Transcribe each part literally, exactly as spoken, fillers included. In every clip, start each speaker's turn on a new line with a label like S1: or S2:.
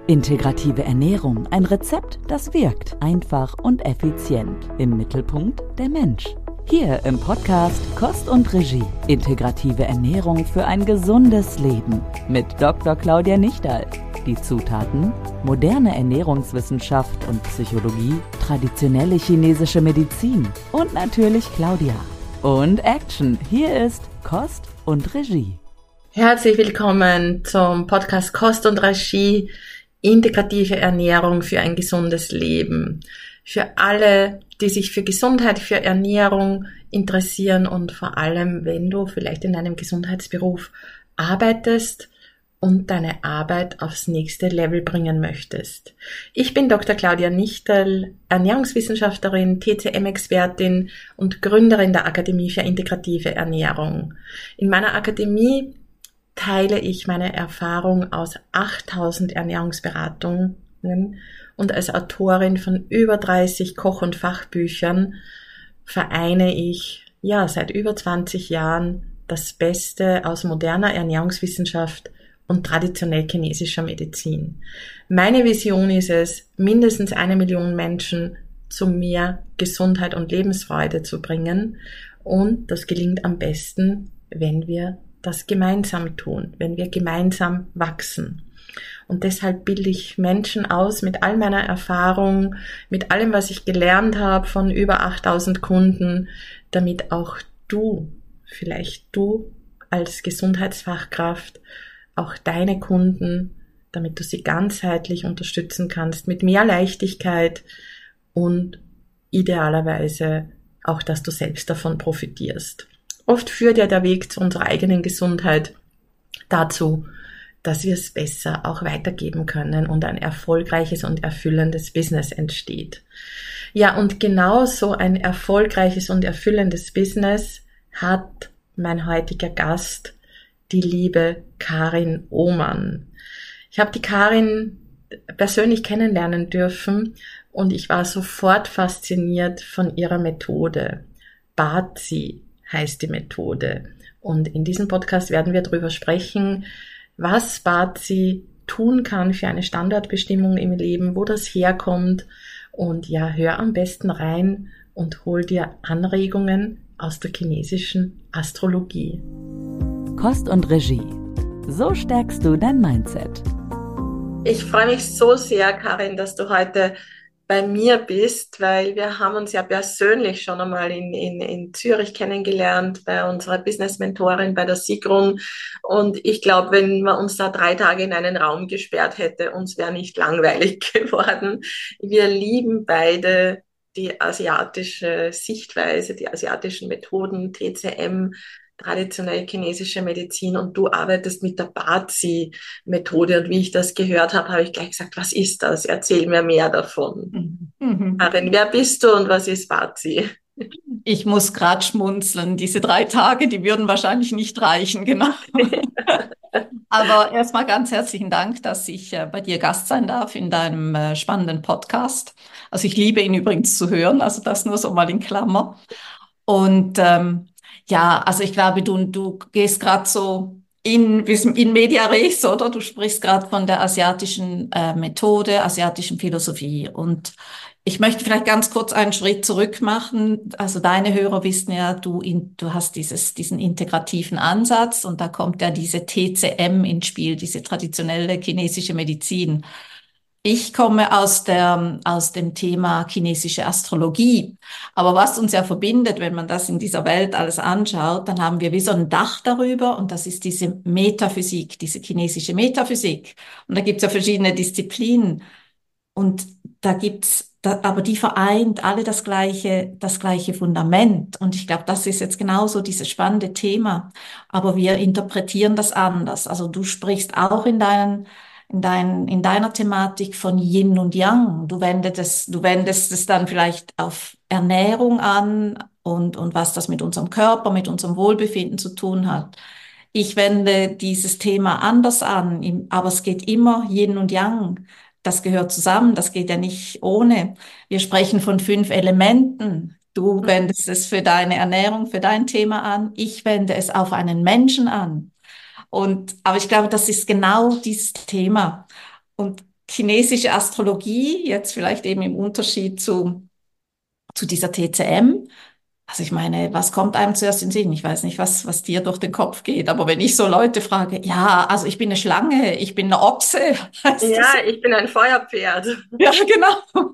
S1: Integrative Ernährung, ein Rezept, das wirkt, einfach und effizient. Im Mittelpunkt der Mensch. Hier im Podcast Kost und Regie. Integrative Ernährung für ein gesundes Leben. Mit Doktor Claudia Nichterl. Die Zutaten: moderne Ernährungswissenschaft und Psychologie, traditionelle chinesische Medizin und natürlich Claudia. Und Action, hier ist Kost und Regie.
S2: Herzlich willkommen zum Podcast Kost und Regie, integrative Ernährung für ein gesundes Leben. Für alle, die sich für Gesundheit, für Ernährung interessieren und vor allem, wenn du vielleicht in einem Gesundheitsberuf arbeitest und deine Arbeit aufs nächste Level bringen möchtest. Ich bin Doktor Claudia Nichterl, Ernährungswissenschaftlerin, T C M-Expertin und Gründerin der Akademie für integrative Ernährung. In meiner Akademie teile ich meine Erfahrung aus achttausend Ernährungsberatungen und als Autorin von über dreißig Koch- und Fachbüchern vereine ich ja seit über zwanzig Jahren das Beste aus moderner Ernährungswissenschaft und traditionell chinesischer Medizin. Meine Vision ist es, mindestens eine Million Menschen zu mehr Gesundheit und Lebensfreude zu bringen, und das gelingt am besten, wenn wir das gemeinsam tun, wenn wir gemeinsam wachsen. Und deshalb bilde ich Menschen aus mit all meiner Erfahrung, mit allem, was ich gelernt habe von über achttausend Kunden, damit auch du, vielleicht du als Gesundheitsfachkraft, auch deine Kunden, damit du sie ganzheitlich unterstützen kannst, mit mehr Leichtigkeit und idealerweise auch, dass du selbst davon profitierst. Oft führt ja der Weg zu unserer eigenen Gesundheit dazu, dass wir es besser auch weitergeben können und ein erfolgreiches und erfüllendes Business entsteht. Ja, und genau so ein erfolgreiches und erfüllendes Business hat mein heutiger Gast, die liebe Karin Ohmann. Ich habe die Karin persönlich kennenlernen dürfen und ich war sofort fasziniert von ihrer Methode. Bazi heißt die Methode. Und in diesem Podcast werden wir darüber sprechen, was Bazi tun kann für eine Standortbestimmung im Leben, wo das herkommt. Und ja, hör am besten rein und hol dir Anregungen aus der chinesischen Astrologie.
S1: Kost und Regie. So stärkst du dein Mindset.
S2: Ich freue mich so sehr, Karin, dass du heute bei mir bist, weil wir haben uns ja persönlich schon einmal in, in, in Zürich kennengelernt, bei unserer Business-Mentorin, bei der Sigrun. Und ich glaube, wenn man uns da drei Tage in einen Raum gesperrt hätte, uns wäre nicht langweilig geworden. Wir lieben beide die asiatische Sichtweise, die asiatischen Methoden, T C M, traditionell chinesische Medizin, und du arbeitest mit der Bazi-Methode. Und wie ich das gehört habe, habe ich gleich gesagt, was ist das? Erzähl mir mehr davon. Mhm. Karin, wer bist du und was ist Bazi?
S3: Ich muss gerade schmunzeln. Diese drei Tage, die würden wahrscheinlich nicht reichen, genau. Aber erstmal ganz herzlichen Dank, dass ich äh, bei dir Gast sein darf in deinem äh, spannenden Podcast. Also ich liebe ihn übrigens zu hören, also das nur so mal in Klammer. Und ähm, ja, also ich glaube, du, du gehst gerade so in, in media res, oder? Du sprichst gerade von der asiatischen äh, Methode, asiatischen Philosophie. Und ich möchte vielleicht ganz kurz einen Schritt zurück machen. Also deine Hörer wissen ja, du, in, du hast dieses, diesen integrativen Ansatz, und da kommt ja diese T C M ins Spiel, diese traditionelle chinesische Medizin. Ich komme aus der, aus dem Thema chinesische Astrologie. Aber was uns ja verbindet, wenn man das in dieser Welt alles anschaut, dann haben wir wie so ein Dach darüber, und das ist diese Metaphysik, diese chinesische Metaphysik. Und da gibt's ja verschiedene Disziplinen. Und da gibt's, da, aber die vereint alle das gleiche, das gleiche Fundament. Und ich glaube, das ist jetzt genauso dieses spannende Thema. Aber wir interpretieren das anders. Also du sprichst auch in deinen in dein, in deiner Thematik von Yin und Yang. Du wendest es, du wendest es dann vielleicht auf Ernährung an und, und was das mit unserem Körper, mit unserem Wohlbefinden zu tun hat. Ich wende dieses Thema anders an, aber es geht immer Yin und Yang. Das gehört zusammen, das geht ja nicht ohne. Wir sprechen von fünf Elementen. Du wendest es für deine Ernährung, für dein Thema an. Ich wende es auf einen Menschen an. Und, aber ich glaube, das ist genau dieses Thema. Und chinesische Astrologie, jetzt vielleicht eben im Unterschied zu, zu dieser T C M. Also ich meine, was kommt einem zuerst in den Sinn? Ich weiß nicht, was, was dir durch den Kopf geht, aber wenn ich so Leute frage, ja, also ich bin eine Schlange, ich bin eine Ochse, heißt
S2: Ja,
S3: das?
S2: ich bin ein Feuerpferd.
S3: Ja, genau.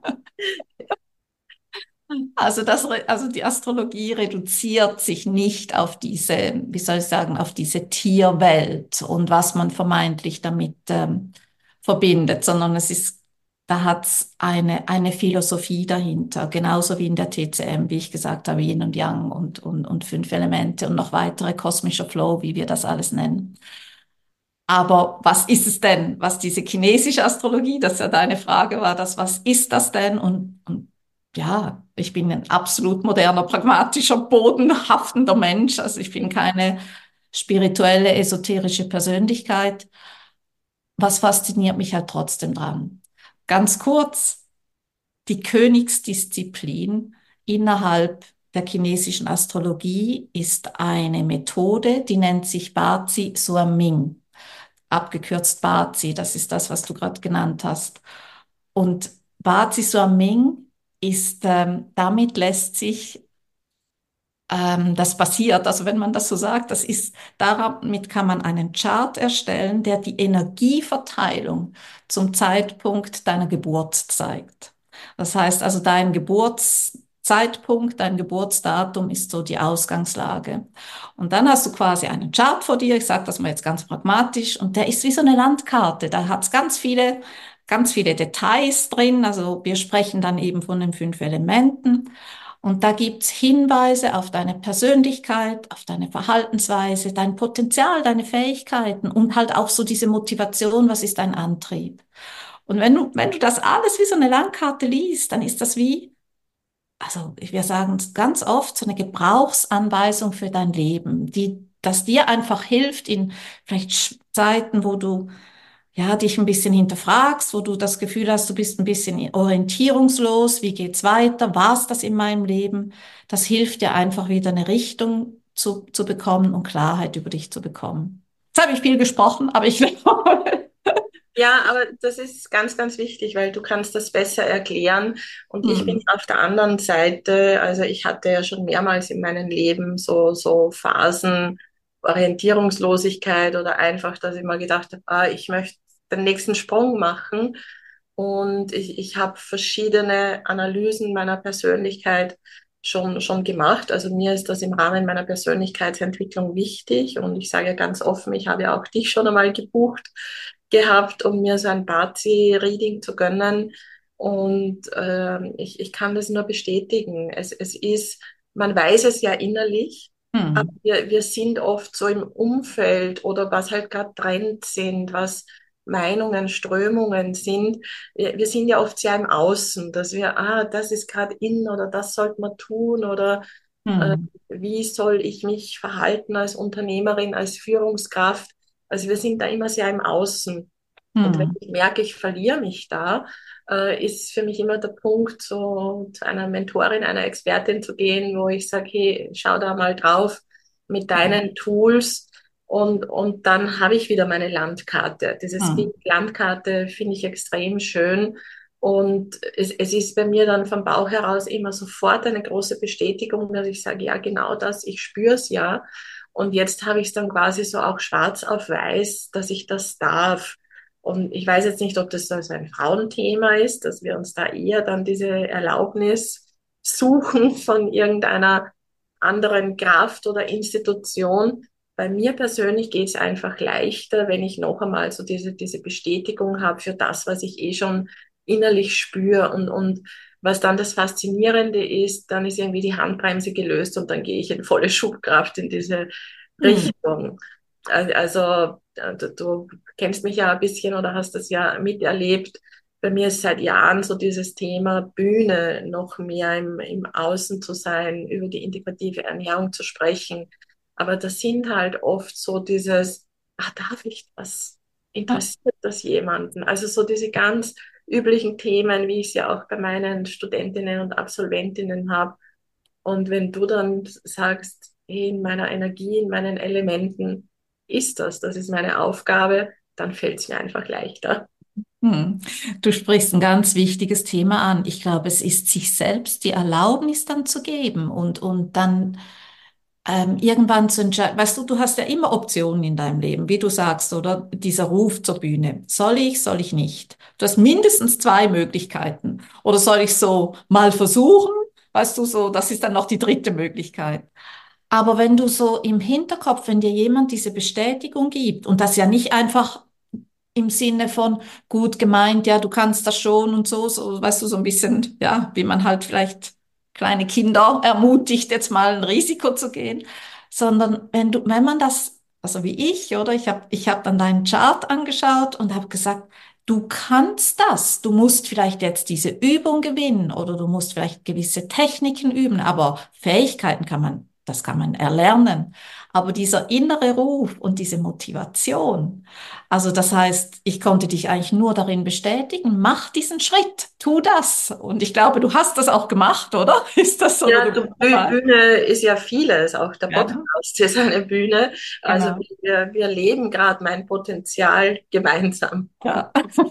S3: Also das, re- also die Astrologie reduziert sich nicht auf diese, wie soll ich sagen, auf diese Tierwelt und was man vermeintlich damit ähm, verbindet, sondern es ist, da hat's eine, eine Philosophie dahinter, genauso wie in der T C M, wie ich gesagt habe, Yin und Yang und, und, und fünf Elemente und noch weitere kosmischer Flow, wie wir das alles nennen. Aber was ist es denn, was diese chinesische Astrologie, das ja deine Frage war, das, was ist das denn? Und, und ja, ich bin ein absolut moderner, pragmatischer, bodenhaftender Mensch. Also ich bin keine spirituelle, esoterische Persönlichkeit. Was fasziniert mich halt trotzdem dran? Ganz kurz, die Königsdisziplin innerhalb der chinesischen Astrologie ist eine Methode, die nennt sich Bazi Suaming, abgekürzt Bazi, das ist das, was du gerade genannt hast. Und Bazi Suaming ist, ähm, damit lässt sich ähm, das passiert, also wenn man das so sagt, das ist, damit kann man einen Chart erstellen, der die Energieverteilung zum Zeitpunkt deiner Geburt zeigt. Das heißt also, dein Geburtszeitpunkt, dein Geburtsdatum ist so die Ausgangslage. Und dann hast du quasi einen Chart vor dir, ich sage das mal jetzt ganz pragmatisch, und der ist wie so eine Landkarte. Da hat es ganz viele, ganz viele Details drin. Also wir sprechen dann eben von den fünf Elementen. Und da gibt's Hinweise auf deine Persönlichkeit, auf deine Verhaltensweise, dein Potenzial, deine Fähigkeiten und halt auch so diese Motivation, was ist dein Antrieb. Und wenn du, wenn du das alles wie so eine Landkarte liest, dann ist das wie, also wir sagen es ganz oft, so eine Gebrauchsanweisung für dein Leben, die, das dir einfach hilft in vielleicht Sch- Zeiten, wo du ja, dich ein bisschen hinterfragst, wo du das Gefühl hast, du bist ein bisschen orientierungslos, wie geht's weiter, war's das in meinem Leben? Das hilft dir einfach wieder eine Richtung zu, zu bekommen und Klarheit über dich zu bekommen. Jetzt habe ich viel gesprochen, aber ich glaube,
S2: Ja, aber das ist ganz, ganz wichtig, weil du kannst das besser erklären. Und ich bin
S3: hm,
S2: auf der anderen Seite, also ich hatte ja schon mehrmals in meinem Leben so, so Phasen, Orientierungslosigkeit oder einfach, dass ich mal gedacht habe, ah, ich möchte den nächsten Sprung machen. Und ich, ich habe verschiedene Analysen meiner Persönlichkeit schon, schon gemacht. Also mir ist das im Rahmen meiner Persönlichkeitsentwicklung wichtig. Und ich sage ganz offen, ich habe ja auch dich schon einmal gebucht gehabt, um mir so ein Bazi-Reading zu gönnen. Und ähm, ich, ich kann das nur bestätigen. Es, es ist, man weiß es ja innerlich, aber
S3: hm,
S2: wir, wir sind oft so im Umfeld oder was halt gerade Trends sind, was Meinungen, Strömungen sind. Wir, wir sind ja oft sehr im Außen, dass wir, ah, das ist gerade in oder das sollte man tun oder äh,
S3: hm,
S2: wie soll ich mich verhalten als Unternehmerin, als Führungskraft. Also wir sind da immer sehr im Außen. Und wenn
S3: hm,
S2: ich merke, ich verliere mich da, äh, ist für mich immer der Punkt, so zu einer Mentorin, einer Expertin zu gehen, wo ich sage, hey, schau da mal drauf mit
S3: hm,
S2: deinen Tools. Und, und dann habe ich wieder meine Landkarte. Dieses
S3: hm,
S2: Bild Landkarte finde ich extrem schön. Und es, es ist bei mir dann vom Bauch heraus immer sofort eine große Bestätigung, dass ich sage, ja, genau das, ich spüre es ja. Und jetzt habe ich es dann quasi so auch schwarz auf weiß, dass ich das darf. Und ich weiß jetzt nicht, ob das so ein Frauenthema ist, dass wir uns da eher dann diese Erlaubnis suchen von irgendeiner anderen Kraft oder Institution. Bei mir persönlich geht es einfach leichter, wenn ich noch einmal so diese, diese Bestätigung habe für das, was ich eh schon innerlich spüre. Und, und was dann das Faszinierende ist, dann ist irgendwie die Handbremse gelöst und dann gehe ich in volle Schubkraft in diese
S3: hm,
S2: Richtung. Also, du, du kennst mich ja ein bisschen oder hast das ja miterlebt. Bei mir ist seit Jahren so dieses Thema Bühne noch mehr im, im Außen zu sein, über die integrative Ernährung zu sprechen. Aber das sind halt oft so dieses, ach, darf ich das?
S3: ja,
S2: Interessiert das jemanden? Also so diese ganz üblichen Themen, wie ich es ja auch bei meinen Studentinnen und Absolventinnen habe. Und wenn du dann sagst, hey, in meiner Energie, in meinen Elementen ist das, das ist meine Aufgabe, dann fällt es mir einfach leichter.
S3: Hm. Du sprichst ein ganz wichtiges Thema an. Ich glaube, es ist sich selbst die Erlaubnis dann zu geben und, und dann ähm, irgendwann zu entscheiden. Weißt du, du hast ja immer Optionen in deinem Leben, wie du sagst, oder? Dieser Ruf zur Bühne. Soll ich, soll ich nicht? Du hast mindestens zwei Möglichkeiten. Oder soll ich so mal versuchen? Weißt du, so, das ist dann noch die dritte Möglichkeit. Aber wenn du so im Hinterkopf, wenn dir jemand diese Bestätigung gibt und das ja nicht einfach im Sinne von gut gemeint, ja, du kannst das schon und so, so, weißt du, so ein bisschen, ja, wie man halt vielleicht kleine Kinder ermutigt, jetzt mal ein Risiko zu gehen, sondern wenn du, wenn man das, also wie ich, oder? Ich habe, ich habe dann deinen Chart angeschaut und habe gesagt, du kannst das. Du musst vielleicht jetzt diese Übung gewinnen oder du musst vielleicht gewisse Techniken üben, aber Fähigkeiten kann man, das kann man erlernen. Aber dieser innere Ruf und diese Motivation, also das heißt, ich konnte dich eigentlich nur darin bestätigen, mach diesen Schritt, tu das. Und ich glaube, du hast das auch gemacht, oder? Ist das so, oder
S2: Ja,
S3: du
S2: du,
S3: bist
S2: Bü-
S3: dabei?
S2: Bühne ist ja vieles, auch der
S3: Ja,
S2: Podcast ist eine Bühne. Also
S3: genau.
S2: wir, wir leben gerade mein Potenzial gemeinsam.
S3: Ja,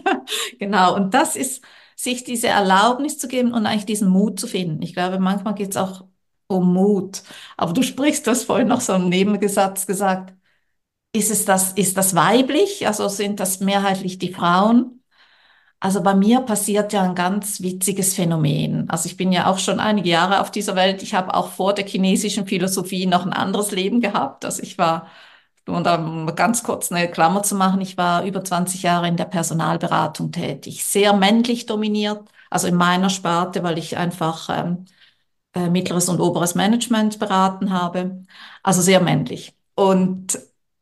S3: genau. Und das ist, sich diese Erlaubnis zu geben und eigentlich diesen Mut zu finden. Ich glaube, manchmal geht es auch um Mut. Aber du sprichst, du hast vorhin noch so einen Nebensatz gesagt. Ist es das, ist das weiblich? Also sind das mehrheitlich die Frauen? Also bei mir passiert ja ein ganz witziges Phänomen. Also ich bin ja auch schon einige Jahre auf dieser Welt. Ich habe auch vor der chinesischen Philosophie noch ein anderes Leben gehabt. Also ich war, um da mal ganz kurz eine Klammer zu machen, ich war über zwanzig Jahre in der Personalberatung tätig. Sehr männlich dominiert, also in meiner Sparte, weil ich einfach ähm, äh, mittleres und oberes Management beraten habe. Also sehr männlich. Und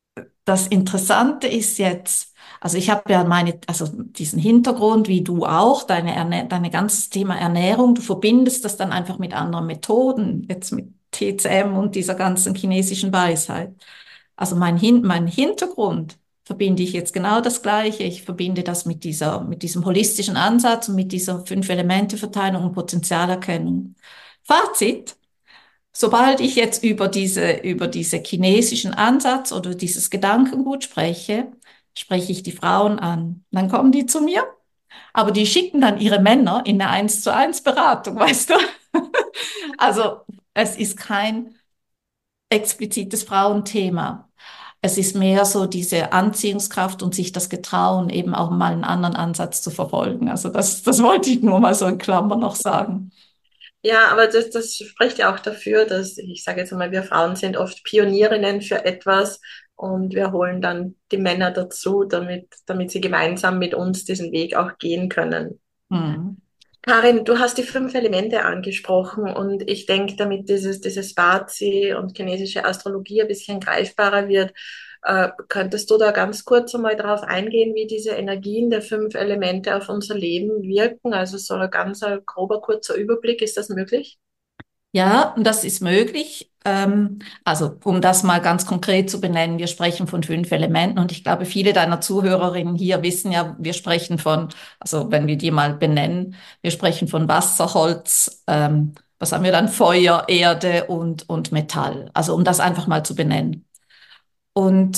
S3: das Interessante ist jetzt, also ich habe ja meine, also diesen Hintergrund, wie du auch, deine, Erne deine ganzes Thema Ernährung, du verbindest das dann einfach mit anderen Methoden, jetzt mit T C M und dieser ganzen chinesischen Weisheit. Also mein, Hin mein Hintergrund verbinde ich jetzt genau das Gleiche. Ich verbinde das mit dieser, mit diesem holistischen Ansatz und mit dieser Fünf-Elemente-Verteilung und Potenzialerkennung. Fazit. Sobald ich jetzt über diese, über diese chinesischen Ansatz oder dieses Gedankengut spreche, spreche ich die Frauen an. Dann kommen die zu mir, aber die schicken dann ihre Männer in eine Eins zu eins Beratung, weißt du? Also es ist kein explizites Frauenthema. Es ist mehr so diese Anziehungskraft und sich das Getrauen, eben auch mal einen anderen Ansatz zu verfolgen. Also das, das wollte ich nur mal so in Klammern noch sagen.
S2: Ja, aber das, das spricht ja auch dafür, dass, ich sage jetzt mal, wir Frauen sind oft Pionierinnen für etwas und wir holen dann die Männer dazu, damit, damit sie gemeinsam mit uns diesen Weg auch gehen können.
S3: Hm.
S2: Karin, du hast die fünf Elemente angesprochen und ich denke, damit dieses, dieses Bazi und chinesische Astrologie ein bisschen greifbarer wird, äh, könntest du da ganz kurz einmal darauf eingehen, wie diese Energien der fünf Elemente auf unser Leben wirken? Also so ein ganz ein grober, kurzer Überblick, ist das möglich?
S3: Ja, das ist möglich. Ähm, also, um das mal ganz konkret zu benennen, wir sprechen von fünf Elementen und ich glaube, viele deiner Zuhörerinnen hier wissen ja, wir sprechen von, also wenn wir die mal benennen, wir sprechen von Wasser, Holz, ähm, was haben wir dann? Feuer, Erde und, und Metall. Also, um das einfach mal zu benennen. Und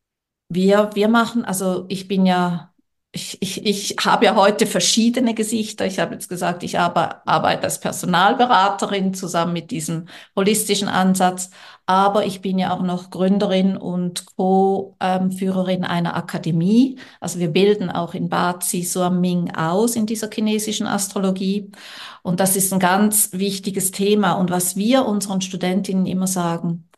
S3: wir, wir machen, also ich bin ja, ich, ich, ich habe ja heute verschiedene Gesichter. Ich habe jetzt gesagt, ich arbe- arbeite als Personalberaterin zusammen mit diesem holistischen Ansatz, aber ich bin ja auch noch Gründerin und Co-Führerin einer Akademie. Also wir bilden auch in Bazi Suaming aus in dieser chinesischen Astrologie. Und das ist ein ganz wichtiges Thema. Und was wir unseren Studentinnen immer sagen,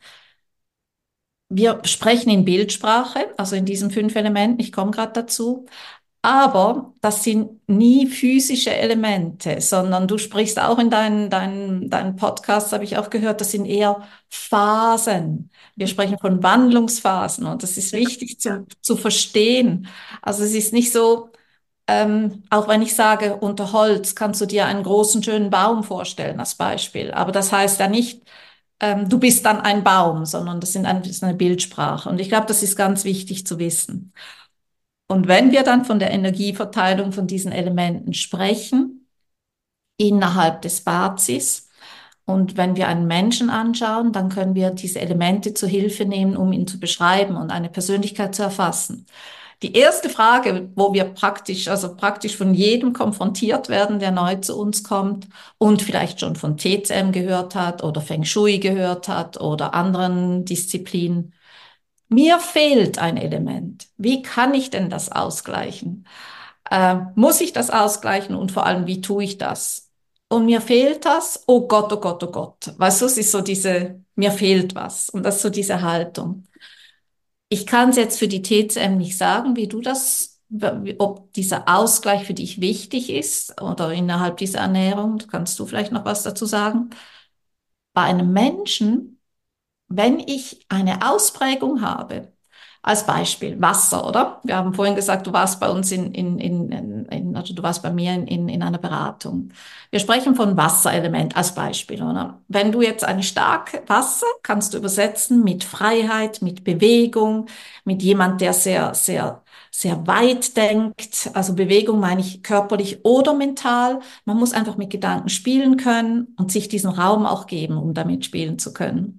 S3: wir sprechen in Bildsprache, also in diesen fünf Elementen, ich komme gerade dazu, aber das sind nie physische Elemente, sondern du sprichst auch in deinen, deinen, deinen Podcasts, habe ich auch gehört, das sind eher Phasen. Wir sprechen von Wandlungsphasen und das ist wichtig
S2: Ja.
S3: zu, zu verstehen. Also es ist nicht so, ähm, auch wenn ich sage, unter Holz kannst du dir einen großen, schönen Baum vorstellen als Beispiel, aber das heißt ja nicht, ähm, du bist dann ein Baum, sondern das sind ein, das ist eine Bildsprache. Und ich glaube, das ist ganz wichtig zu wissen. Und wenn wir dann von der Energieverteilung von diesen Elementen sprechen, innerhalb des Bazis, und wenn wir einen Menschen anschauen, dann können wir diese Elemente zur Hilfe nehmen, um ihn zu beschreiben und eine Persönlichkeit zu erfassen. Die erste Frage, wo wir praktisch, also praktisch von jedem konfrontiert werden, der neu zu uns kommt und vielleicht schon von T C M gehört hat oder Feng Shui gehört hat oder anderen Disziplinen. Mir fehlt ein Element. Wie kann ich denn das ausgleichen? Äh, muss ich das ausgleichen und vor allem, wie tue ich das? Und mir fehlt das, oh Gott, oh Gott, oh Gott. Weißt du, es ist so diese, mir fehlt was. Und das ist so diese Haltung. Ich kann es jetzt für die T C M nicht sagen, wie du das, ob dieser Ausgleich für dich wichtig ist oder innerhalb dieser Ernährung. Kannst du vielleicht noch was dazu sagen? Bei einem Menschen, wenn ich eine Ausprägung habe, als Beispiel Wasser, oder? Wir haben vorhin gesagt, du warst bei uns in, in, in, in also du warst bei mir in, in, in einer Beratung. Wir sprechen von Wasserelement als Beispiel, oder? Wenn du jetzt eine starke Wasser kannst du übersetzen mit Freiheit, mit Bewegung, mit jemand, der sehr, sehr, sehr weit denkt. Also Bewegung meine ich körperlich oder mental. Man muss einfach mit Gedanken spielen können und sich diesen Raum auch geben, um damit spielen zu können.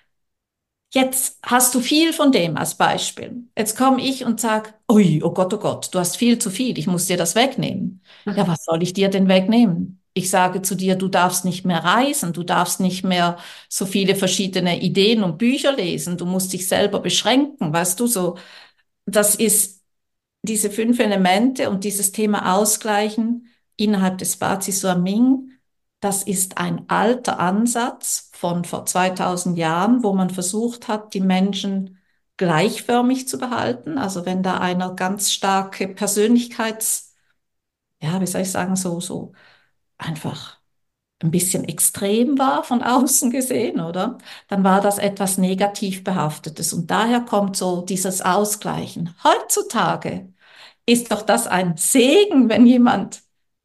S3: Jetzt hast du viel von dem als Beispiel. Jetzt komme ich und sag, ui, oh Gott, oh Gott, du hast viel zu viel, ich muss dir das wegnehmen. Ja, was soll ich dir denn wegnehmen? Ich sage zu dir, du darfst nicht mehr reisen, du darfst nicht mehr so viele verschiedene Ideen und Bücher lesen, du musst dich selber beschränken, weißt du, so. Das ist diese fünf Elemente und dieses Thema Ausgleichen innerhalb des Bazi Suaming. Das ist ein alter Ansatz von vor zweitausend Jahren, wo man versucht hat, die Menschen gleichförmig zu behalten. Also wenn da einer ganz starke Persönlichkeits, ja, wie soll ich sagen, so, so einfach ein bisschen extrem war von außen gesehen, oder? Dann war das etwas negativ behaftetes. Und daher kommt so dieses Ausgleichen. Heutzutage ist doch das ein Segen, wenn jemand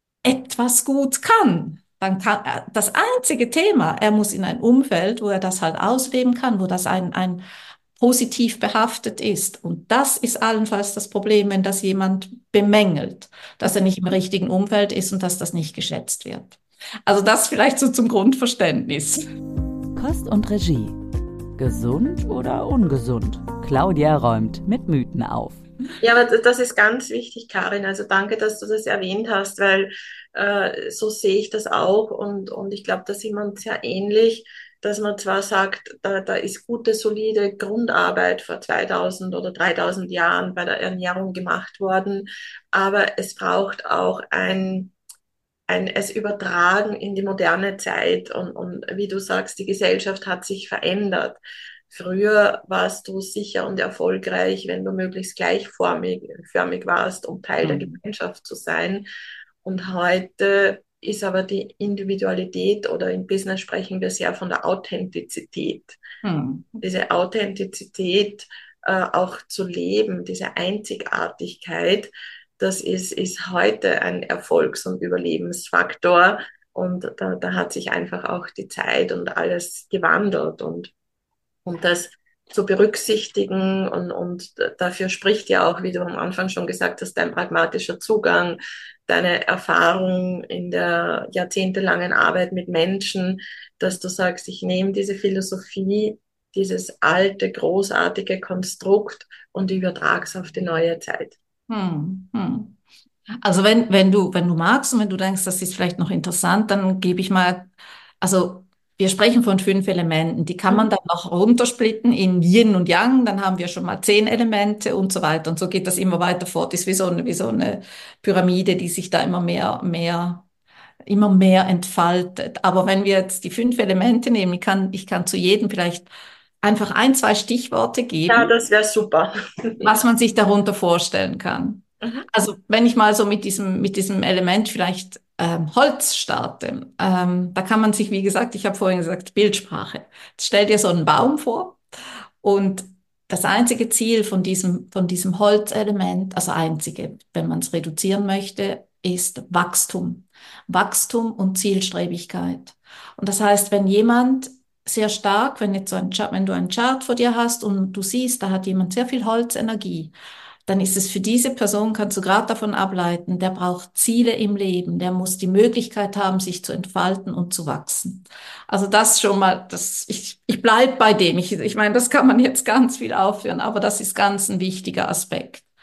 S3: etwas gut kann. Dann kann er, das einzige Thema, er muss in ein Umfeld, wo er das halt ausleben kann, wo das ein, ein positiv behaftet ist. Und das ist allenfalls das Problem, wenn das jemand bemängelt, dass er nicht im richtigen Umfeld ist und dass das nicht geschätzt wird. Also das vielleicht so zum Grundverständnis.
S1: Kost und Regie. Gesund oder ungesund? Claudia räumt mit Mythen auf.
S2: Ja, aber das ist ganz wichtig, Karin. Also danke, dass du das erwähnt hast, weil äh, so sehe ich das auch und, und ich glaube, da sind wir uns sehr ähnlich, dass man zwar sagt, da, da ist gute, solide Grundarbeit vor zweitausend oder dreitausend Jahren bei der Ernährung gemacht worden, aber es braucht auch ein ein, es übertragen in die moderne Zeit und, und wie du sagst, die Gesellschaft hat sich verändert. Früher warst du sicher und erfolgreich, wenn du möglichst gleichförmig förmig warst, um Teil der
S3: Hm.
S2: Gemeinschaft zu sein. Und heute ist aber die Individualität oder im Business sprechen wir sehr von der Authentizität.
S3: Hm.
S2: Diese Authentizität äh, auch zu leben, diese Einzigartigkeit, das ist, ist heute ein Erfolgs- und Überlebensfaktor. Und da, da hat sich einfach auch die Zeit und alles gewandelt. Und, und das zu berücksichtigen und, und dafür spricht ja auch, wie du am Anfang schon gesagt hast, dein pragmatischer Zugang, deine Erfahrung in der jahrzehntelangen Arbeit mit Menschen, dass du sagst, ich nehme diese Philosophie, dieses alte, großartige Konstrukt und übertrage es auf die neue Zeit.
S3: Hm. Hm. Also wenn, wenn du, wenn du magst und wenn du denkst, das ist vielleicht noch interessant, dann gebe ich mal, also wir sprechen von fünf Elementen, die kann man
S2: Mhm.
S3: dann noch runtersplitten in Yin und Yang, dann haben wir schon mal zehn Elemente und so weiter. Und so geht das immer weiter fort. Ist wie so eine, wie so eine Pyramide, die sich da immer mehr, mehr, immer mehr entfaltet. Aber wenn wir jetzt die fünf Elemente nehmen, ich kann, ich kann zu jedem vielleicht einfach ein, zwei Stichworte
S2: Ja,
S3: geben,
S2: das wäre super.
S3: was man sich darunter vorstellen kann.
S2: Mhm.
S3: Also wenn ich mal so mit diesem, mit diesem Element vielleicht ähm, Holz starte, ähm, da kann man sich, wie gesagt, ich habe vorhin gesagt, Bildsprache. Jetzt stell dir so einen Baum vor und das einzige Ziel von diesem, von diesem Holzelement, also einzige, wenn man es reduzieren möchte, ist Wachstum. Wachstum und Zielstrebigkeit. Und das heißt, wenn jemand sehr stark, wenn jetzt so ein Chart, wenn du einen Chart vor dir hast und du siehst, da hat jemand sehr viel Holzenergie, dann ist es für diese Person, kannst du gerade davon ableiten, der braucht Ziele im Leben, der muss die Möglichkeit haben, sich zu entfalten und zu wachsen. Also das schon mal, das, ich, ich bleib bei dem. Ich, ich meine, das kann man jetzt ganz viel aufführen, aber das ist ganz ein wichtiger Aspekt.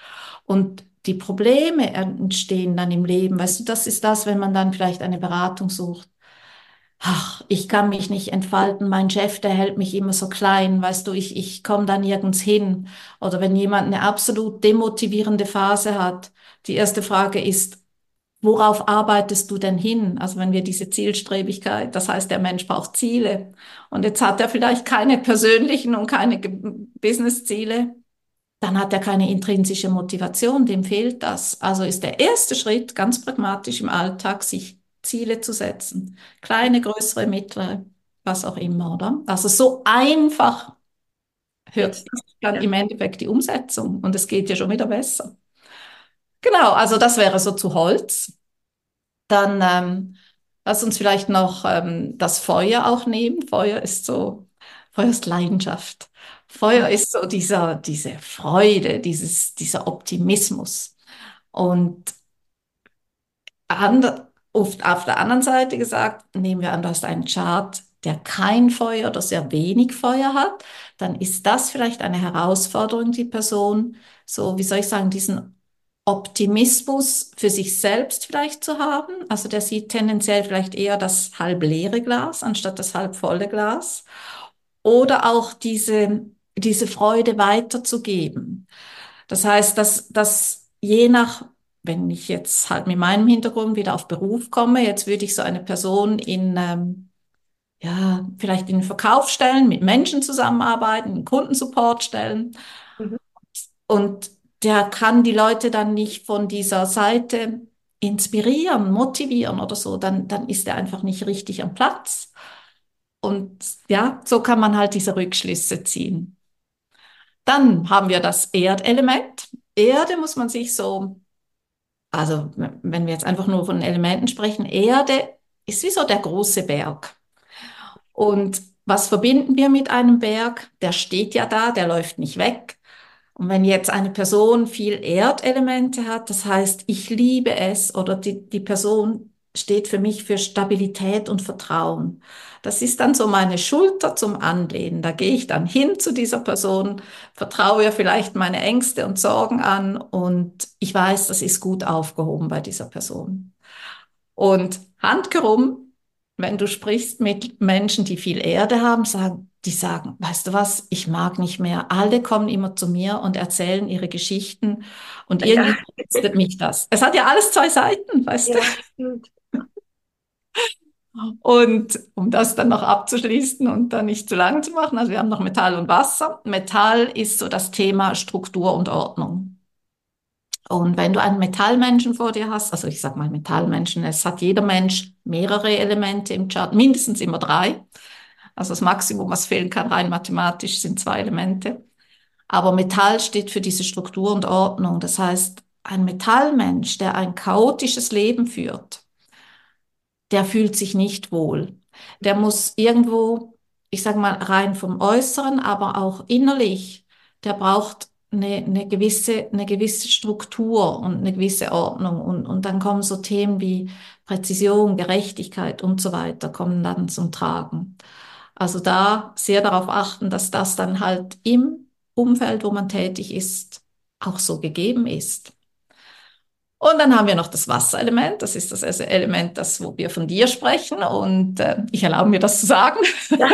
S3: Und die Probleme entstehen dann im Leben. Weißt du, das ist das, wenn man dann vielleicht eine Beratung sucht. Ach, ich kann mich nicht entfalten, mein Chef, der hält mich immer so klein, weißt du, ich, ich komme da nirgends hin. Oder wenn jemand eine absolut demotivierende Phase hat, die erste Frage ist, worauf arbeitest du denn hin? Also wenn wir diese Zielstrebigkeit, das heißt, der Mensch braucht Ziele. Und jetzt hat er vielleicht keine persönlichen und keine Ge- Business-Ziele, dann hat er keine intrinsische Motivation, dem fehlt das. Also ist der erste Schritt ganz pragmatisch im Alltag, sich Ziele zu setzen. Kleine, größere, mittlere, was auch immer, oder? Also so einfach hört
S2: Geht's.
S3: sich dann
S2: Ja.
S3: im Endeffekt die Umsetzung und es geht ja schon wieder besser. Genau, also das wäre so zu Holz. Dann ähm, lass uns vielleicht noch ähm, das Feuer auch nehmen. Feuer ist so, Feuer ist Leidenschaft. Feuer ist so dieser, diese Freude, dieses, dieser Optimismus. Und and, oft auf der anderen Seite gesagt, nehmen wir an, du hast einen Chart, der kein Feuer oder sehr wenig Feuer hat, dann ist das vielleicht eine Herausforderung, die Person, so, wie soll ich sagen, diesen Optimismus für sich selbst vielleicht zu haben. Also der sieht tendenziell vielleicht eher das halb leere Glas anstatt das halb volle Glas. Oder auch diese, diese Freude weiterzugeben. Das heißt, dass, dass je nach, wenn ich jetzt halt mit meinem Hintergrund wieder auf Beruf komme, jetzt würde ich so eine Person in, ähm, ja, vielleicht in den Verkauf stellen, mit Menschen zusammenarbeiten, in Kundensupport stellen.
S2: Mhm.
S3: Und der kann die Leute dann nicht von dieser Seite inspirieren, motivieren oder so, dann, dann ist er einfach nicht richtig am Platz. Und ja, so kann man halt diese Rückschlüsse ziehen. Dann haben wir das Erdelement. Erde muss man sich so, also wenn wir jetzt einfach nur von Elementen sprechen, Erde ist wie so der große Berg. Und was verbinden wir mit einem Berg? Der steht ja da, der läuft nicht weg. Und wenn jetzt eine Person viel Erdelemente hat, das heißt, ich liebe es oder die, die Person steht für mich für Stabilität und Vertrauen. Das ist dann so meine Schulter zum Anlehnen. Da gehe ich dann hin zu dieser Person, vertraue ihr vielleicht meine Ängste und Sorgen an und ich weiß, das ist gut aufgehoben bei dieser Person. Und handkehrum, wenn du sprichst mit Menschen, die viel Erde haben, sagen, die sagen, weißt du was, ich mag nicht mehr. Alle kommen immer zu mir und erzählen ihre Geschichten und
S2: Ja,
S3: irgendwie belastet mich das. Es hat ja alles zwei Seiten, weißt du?
S2: ja, stimmt.
S3: Und um das dann noch abzuschließen und dann nicht zu lang zu machen, also wir haben noch Metall und Wasser. Metall ist so das Thema Struktur und Ordnung. Und wenn du einen Metallmenschen vor dir hast, also ich sage mal Metallmenschen, es hat jeder Mensch mehrere Elemente im Chart, mindestens immer drei. Also das Maximum, was fehlen kann, rein mathematisch, sind zwei Elemente. Aber Metall steht für diese Struktur und Ordnung. Das heißt, ein Metallmensch, der ein chaotisches Leben führt, der fühlt sich nicht wohl. Der muss irgendwo, ich sage mal, rein vom Äußeren, aber auch innerlich, der braucht eine, eine gewisse, eine gewisse Struktur und eine gewisse Ordnung. Und, und dann kommen so Themen wie Präzision, Gerechtigkeit und so weiter, kommen dann zum Tragen. Also da sehr darauf achten, dass das dann halt im Umfeld, wo man tätig ist, auch so gegeben ist. Und dann haben wir noch das Wasserelement. Das ist das erste Element, das, wo wir von dir sprechen. Und äh, ich erlaube mir das zu sagen.
S2: Ja,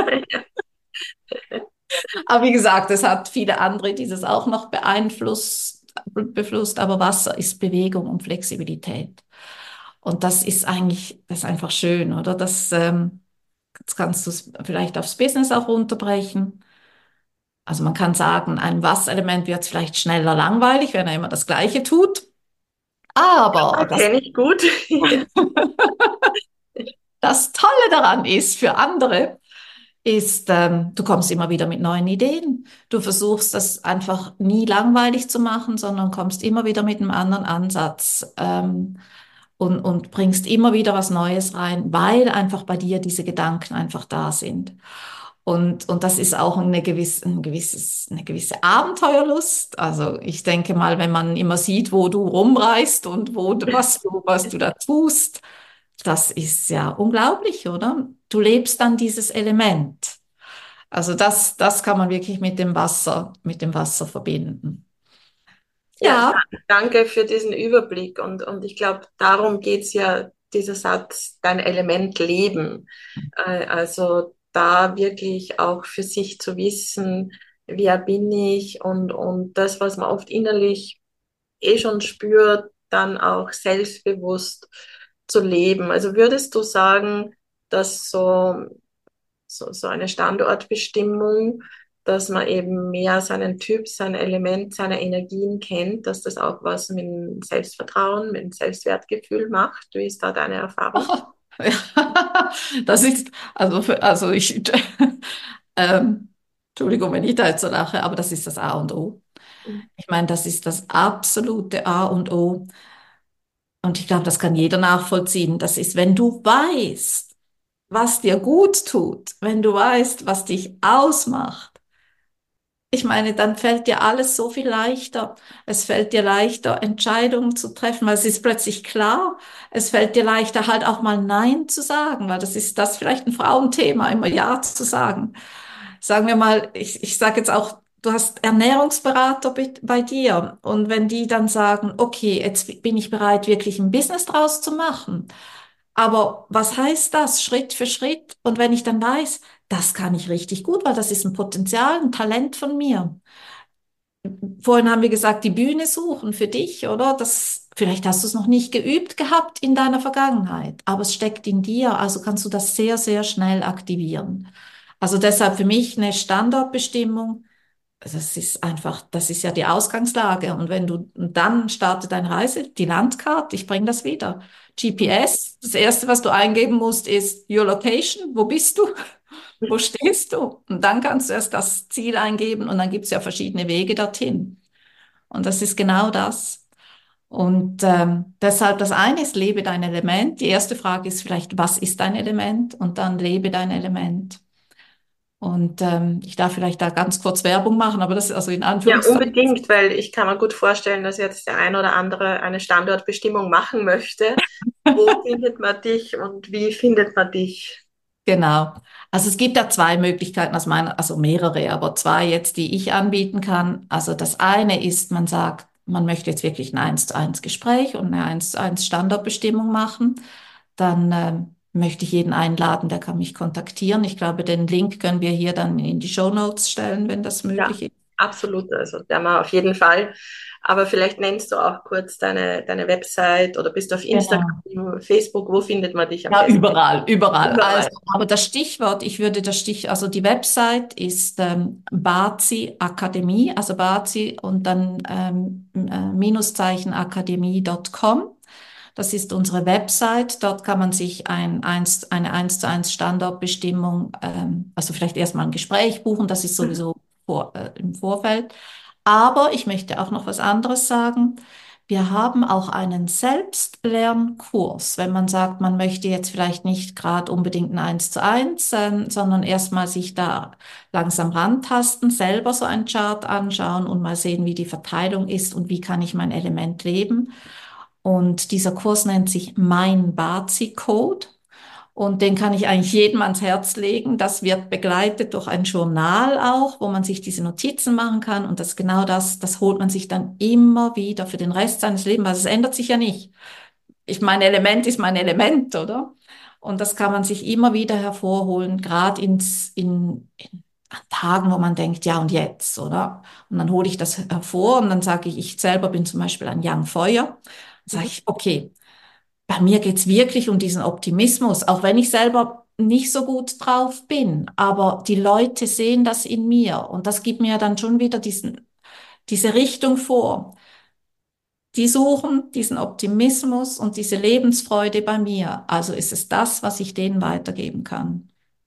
S3: Aber wie gesagt, es hat viele andere, die das auch noch beeinflusst, beflusst. Aber Wasser ist Bewegung und Flexibilität. Und das ist eigentlich, das ist einfach schön, oder? Das, ähm, jetzt kannst du es vielleicht aufs Business auch runterbrechen. Also man kann sagen, einem Wasserelement wird es vielleicht schneller langweilig, wenn er immer das Gleiche tut. Aber das
S2: kenne ich gut.
S3: Das Tolle daran ist für andere, ist, ähm, du kommst immer wieder mit neuen Ideen. Du versuchst das einfach nie langweilig zu machen, sondern kommst immer wieder mit einem anderen Ansatz ähm, und, und bringst immer wieder was Neues rein, weil einfach bei dir diese Gedanken einfach da sind. Und, und das ist auch eine gewisse, ein gewisses, eine gewisse Abenteuerlust. Also ich denke mal, wenn man immer sieht, wo du rumreist und wo du, was du, was du da tust, das ist ja unglaublich, oder? Du lebst dann dieses Element. Also das, das kann man wirklich mit dem Wasser, mit dem Wasser verbinden.
S2: Ja,
S3: Ja.
S2: da- danke für diesen Überblick. Und, und ich glaube, darum geht's ja, dieser Satz, dein Element leben. Äh, also da wirklich auch für sich zu wissen, wer bin ich und, und das, was man oft innerlich eh schon spürt, dann auch selbstbewusst zu leben. Also würdest du sagen, dass so so, so eine Standortbestimmung, dass man eben mehr seinen Typ, sein Element, seine Energien kennt, dass das auch was mit dem Selbstvertrauen, mit dem Selbstwertgefühl macht. Wie ist da deine Erfahrung?
S3: Ja, das ist, also, für, also ich, ähm, Entschuldigung, wenn ich da jetzt so lache, aber das ist das A und O. Ich meine, das ist das absolute A und O. Und ich glaube, das kann jeder nachvollziehen. Das ist, wenn du weißt, was dir gut tut, wenn du weißt, was dich ausmacht. Ich meine, dann fällt dir alles so viel leichter. Es fällt dir leichter, Entscheidungen zu treffen, weil es ist plötzlich klar. Es fällt dir leichter, halt auch mal Nein zu sagen, weil das ist das vielleicht ein Frauenthema, immer Ja zu sagen. Sagen wir mal, ich, ich sage jetzt auch, du hast Ernährungsberater bei, bei dir und wenn die dann sagen, okay, jetzt bin ich bereit, wirklich ein Business draus zu machen. Aber was heißt das Schritt für Schritt? Und wenn ich dann weiß, das kann ich richtig gut, weil das ist ein Potenzial, ein Talent von mir. Vorhin haben wir gesagt, die Bühne suchen für dich, oder? Das, vielleicht hast du es noch nicht geübt gehabt in deiner Vergangenheit, aber es steckt in dir, also kannst du das sehr, sehr schnell aktivieren. Also deshalb für mich eine Standortbestimmung, das ist einfach, das ist ja die Ausgangslage. Und wenn du, und dann startet deine Reise, die Landkarte, ich bringe das wieder. G P S, das Erste, was du eingeben musst, ist Your Location, wo bist du? Wo stehst du? Und dann kannst du erst das Ziel eingeben und dann gibt es ja verschiedene Wege dorthin. Und das ist genau das. Und ähm, deshalb das eine ist, lebe dein Element. Die erste Frage ist vielleicht, was ist dein Element? Und dann lebe dein Element. Und ähm, ich darf vielleicht da ganz kurz Werbung machen, aber das ist also in
S2: Ja,
S3: Anführungszeichen.
S2: unbedingt, weil ich kann mir gut vorstellen, dass jetzt der ein oder andere eine Standortbestimmung machen möchte. Wo findet man dich und wie findet man dich?
S3: Genau. Also es gibt da zwei Möglichkeiten aus meiner, also mehrere, aber zwei jetzt, die ich anbieten kann. Also das eine ist, man sagt, man möchte jetzt wirklich ein eins zu eins Gespräch und eine eins zu eins Standortbestimmung machen. Dann ähm, möchte ich jeden einladen, der kann mich kontaktieren. Ich glaube, den Link können wir hier dann in die Shownotes stellen, wenn das
S2: Ja,
S3: möglich ist.
S2: absolut. Also der mal auf jeden Fall. Aber vielleicht nennst du auch kurz deine, deine Website oder bist du auf
S3: Genau.
S2: Instagram, Facebook, wo findet man dich am
S3: Ja,
S2: besten?
S3: überall, überall. Also,
S2: Überall.
S3: aber das Stichwort, ich würde das Stich, also die Website ist ähm, Bazi Akademie, also Bazi und dann ähm, äh, Minuszeichen akademie Punkt com. Das ist unsere Website. Dort kann man sich ein, eins, eine eins zu eins Standortbestimmung, ähm, also vielleicht erstmal ein Gespräch buchen, das ist
S2: Mhm.
S3: sowieso vor, äh, im Vorfeld. Aber ich möchte auch noch was anderes sagen. Wir haben auch einen Selbstlernkurs, wenn man sagt, man möchte jetzt vielleicht nicht gerade unbedingt ein Eins zu eins, ähm, sondern erstmal sich da langsam rantasten, selber so einen Chart anschauen und mal sehen, wie die Verteilung ist und wie kann ich mein Element leben. Und dieser Kurs nennt sich Mein Bazi-Code. Und den kann ich eigentlich jedem ans Herz legen. Das wird begleitet durch ein Journal auch, wo man sich diese Notizen machen kann. Und das ist genau das, das holt man sich dann immer wieder für den Rest seines Lebens. Also es ändert sich ja nicht. Ich, mein Element ist mein Element, oder? Und das kann man sich immer wieder hervorholen, gerade ins, in, in an Tagen, wo man denkt, ja und jetzt, oder? Und dann hole ich das hervor und dann sage ich, ich selber bin zum Beispiel ein Young Feuer. Dann sage
S2: Mhm.
S3: ich, okay, bei mir geht's wirklich um diesen Optimismus, auch wenn ich selber nicht so gut drauf bin. Aber die Leute sehen das in mir und das gibt mir dann schon wieder diesen, diese Richtung vor. Die suchen diesen Optimismus und diese Lebensfreude bei mir. Also ist es das, was ich denen weitergeben kann.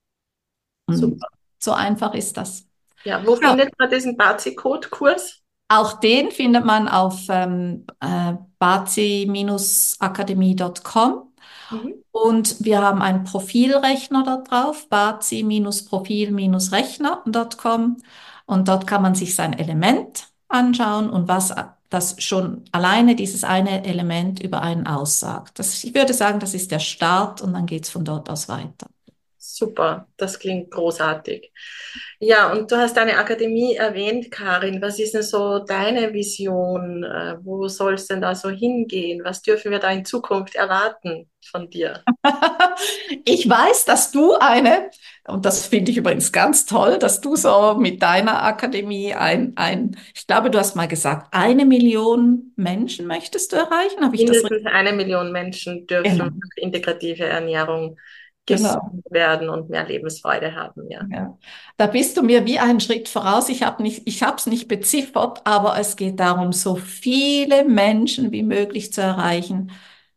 S3: Und
S2: Super.
S3: so einfach ist das.
S2: Ja, wo
S3: Ja.
S2: findet man diesen Bazi-Code-Kurs?
S3: Auch den findet man auf ähm, äh, bazi-akademie Punkt com.
S2: Mhm.
S3: Und wir haben einen Profilrechner da drauf, bazi-profil-rechner Punkt com. Und dort kann man sich sein Element anschauen und was das schon alleine dieses eine Element über einen aussagt. Das, ich würde sagen, das ist der Start und dann geht's von dort aus weiter.
S2: super, das klingt großartig. Ja, und du hast deine Akademie erwähnt, Karin. Was ist denn so deine Vision? Äh, Wo soll es denn da so hingehen? Was dürfen wir da in Zukunft erwarten von dir?
S3: Ich weiß, dass du eine, und das finde ich übrigens ganz toll, dass du so mit deiner Akademie ein, ein, ich glaube, du hast mal gesagt, eine Million Menschen möchtest du erreichen. Habe ich das richtig?
S2: Mindestens eine Million Menschen dürfen
S3: Genau,
S2: durch integrative Ernährung
S3: genau.
S2: gesund werden und mehr Lebensfreude haben, ja.
S3: Ja. Da bist du mir wie einen Schritt voraus. Ich habe nicht, ich habe es nicht beziffert, aber es geht darum, so viele Menschen wie möglich zu erreichen,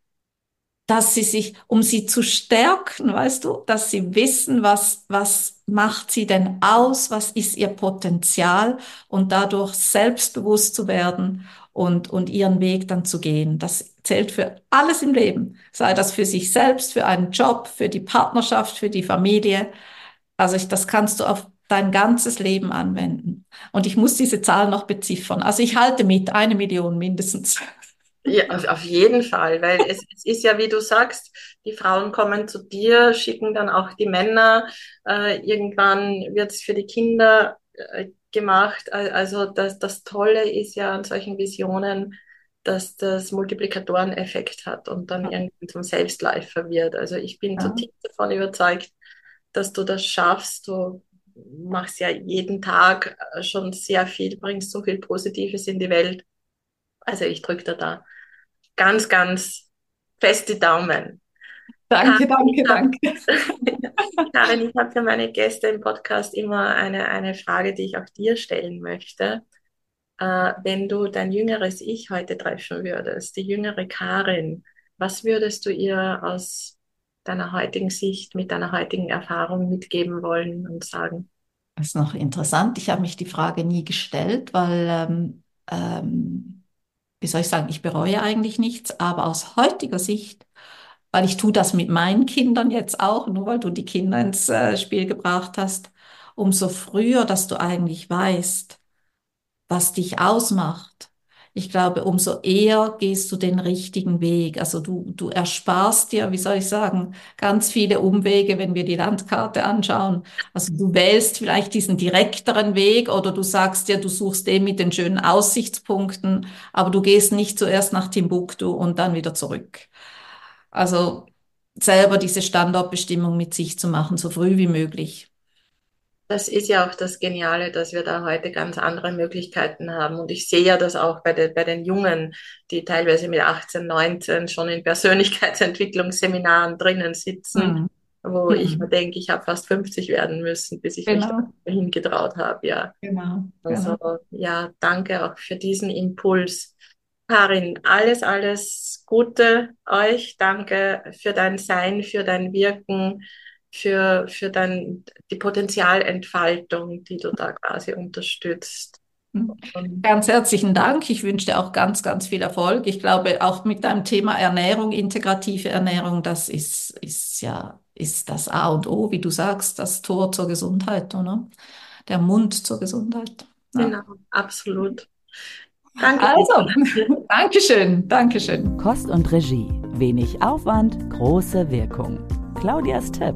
S3: dass sie sich, um sie zu stärken, weißt du, dass sie wissen, was, was macht sie denn aus, was ist ihr Potenzial und dadurch selbstbewusst zu werden und, und ihren Weg dann zu gehen. Das zählt für alles im Leben, sei das für sich selbst, für einen Job, für die Partnerschaft, für die Familie. Also ich, das kannst du auf dein ganzes Leben anwenden. Und ich muss diese Zahl noch beziffern. Also ich halte mit, eine Million mindestens.
S2: Ja, auf, auf jeden Fall, weil es, es ist ja, wie du sagst, die Frauen kommen zu dir, schicken dann auch die Männer, äh, irgendwann wird es für die Kinder äh, gemacht. Al- Also das, das Tolle ist ja an solchen Visionen, dass das Multiplikatoreneffekt hat und dann irgendwann zum Selbstläufer wird. Also ich bin
S3: Ja.
S2: zutiefst davon überzeugt, dass du das schaffst. Du machst ja jeden Tag äh, schon sehr viel, bringst so viel Positives in die Welt. Also ich drücke dir da ganz, ganz fest die Daumen. Karin,
S3: Danke,
S2: ich
S3: danke,
S2: habe
S3: danke.
S2: Karin, ich habe für meine Gäste im Podcast immer eine, eine Frage, die ich auch dir stellen möchte. Äh, wenn du dein jüngeres Ich heute treffen würdest, die jüngere Karin, was würdest du ihr aus deiner heutigen Sicht, mit deiner heutigen Erfahrung mitgeben wollen und sagen?
S3: Das ist noch interessant. Ich habe mich die Frage nie gestellt, weil, ähm, ähm, wie soll ich sagen, ich bereue eigentlich nichts, aber aus heutiger Sicht, weil ich tue das mit meinen Kindern jetzt auch, nur weil du die Kinder ins äh, Spiel gebracht hast, umso früher, dass du eigentlich weißt, was dich ausmacht. Ich glaube, umso eher gehst du den richtigen Weg. Also du, du ersparst dir, wie soll ich sagen, ganz viele Umwege, wenn wir die Landkarte anschauen. Also du wählst vielleicht diesen direkteren Weg oder du sagst dir, du suchst den mit den schönen Aussichtspunkten, aber du gehst nicht zuerst nach Timbuktu und dann wieder zurück. Also selber diese Standortbestimmung mit sich zu machen, so früh wie möglich.
S2: Das ist ja auch das Geniale, dass wir da heute ganz andere Möglichkeiten haben. Und ich sehe ja das auch bei, den bei den Jungen, die teilweise mit achtzehn, neunzehn schon in Persönlichkeitsentwicklungsseminaren drinnen sitzen,
S3: Hm.
S2: wo ich mir
S3: Hm.
S2: denke, ich habe fast fünfzig werden müssen, bis ich mich da
S3: Genau,
S2: hingetraut habe. Ja,
S3: genau,
S2: also
S3: genau.
S2: ja, danke auch für diesen Impuls. Karin, alles, alles Gute euch. Danke für dein Sein, für dein Wirken, für, für dein, die Potenzialentfaltung, die du da quasi unterstützt. Und
S3: Ganz herzlichen Dank. Ich wünsche dir auch ganz, ganz viel Erfolg. Ich glaube, auch mit deinem Thema Ernährung, integrative Ernährung, das ist, ist ja, ist das A und O, wie du sagst, das Tor zur Gesundheit, oder? Der Mund zur Gesundheit. Ja.
S2: genau, absolut. Danke
S3: Also,
S2: dir.
S3: Dankeschön, Dankeschön.
S1: Kost und Regie. Wenig Aufwand, große Wirkung. Claudias Tipp.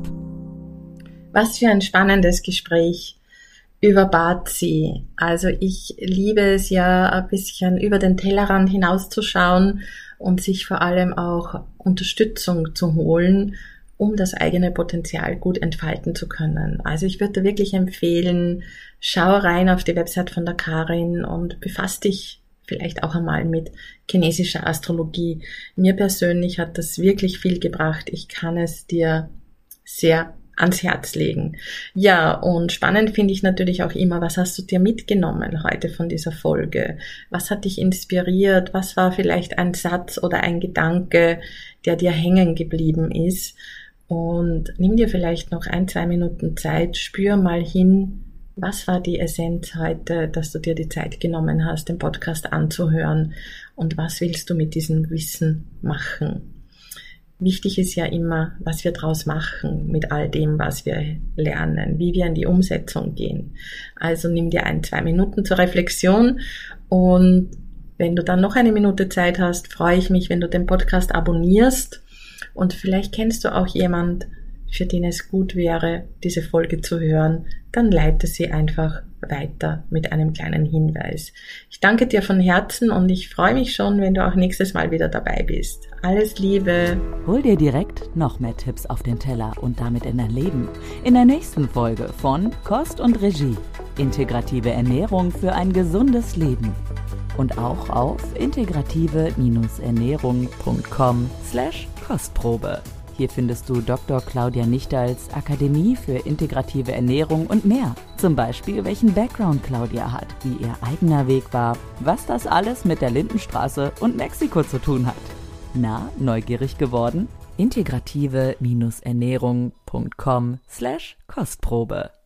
S2: Was für ein spannendes Gespräch über Bazi. Also ich liebe es ja, ein bisschen über den Tellerrand hinauszuschauen und sich vor allem auch Unterstützung zu holen, um das eigene Potenzial gut entfalten zu können. Also ich würde wirklich empfehlen, schau rein auf die Website von der Karin und befass dich vielleicht auch einmal mit chinesischer Astrologie. Mir persönlich hat das wirklich viel gebracht. Ich kann es dir sehr ans Herz legen. Ja, und spannend finde ich natürlich auch immer, was hast du dir mitgenommen heute von dieser Folge? Was hat dich inspiriert? Was war vielleicht ein Satz oder ein Gedanke, der dir hängen geblieben ist? Und nimm dir vielleicht noch ein, zwei Minuten Zeit, spür mal hin, was war die Essenz heute, dass du dir die Zeit genommen hast, den Podcast anzuhören und was willst du mit diesem Wissen machen? Wichtig ist ja immer, was wir draus machen mit all dem, was wir lernen, wie wir in die Umsetzung gehen. Also nimm dir ein, zwei Minuten zur Reflexion und wenn du dann noch eine Minute Zeit hast, freue ich mich, wenn du den Podcast abonnierst und vielleicht kennst du auch jemand, für den es gut wäre, diese Folge zu hören, dann leite sie einfach weiter mit einem kleinen Hinweis. Ich danke dir von Herzen und ich freue mich schon, wenn du auch nächstes Mal wieder dabei bist. Alles Liebe!
S1: Hol dir direkt noch mehr Tipps auf den Teller und damit in dein Leben. In der nächsten Folge von Kost und Regie. Integrative Ernährung für ein gesundes Leben. Und auch auf integrative-ernährung punkt com slash Kostprobe. Hier findest du Doktor Claudia Nichtals Akademie für integrative Ernährung und mehr. Zum Beispiel, welchen Background Claudia hat, wie ihr eigener Weg war, was das alles mit der Lindenstraße und Mexiko zu tun hat. Na, neugierig geworden? integrative-ernährung punkt com slash Kostprobe.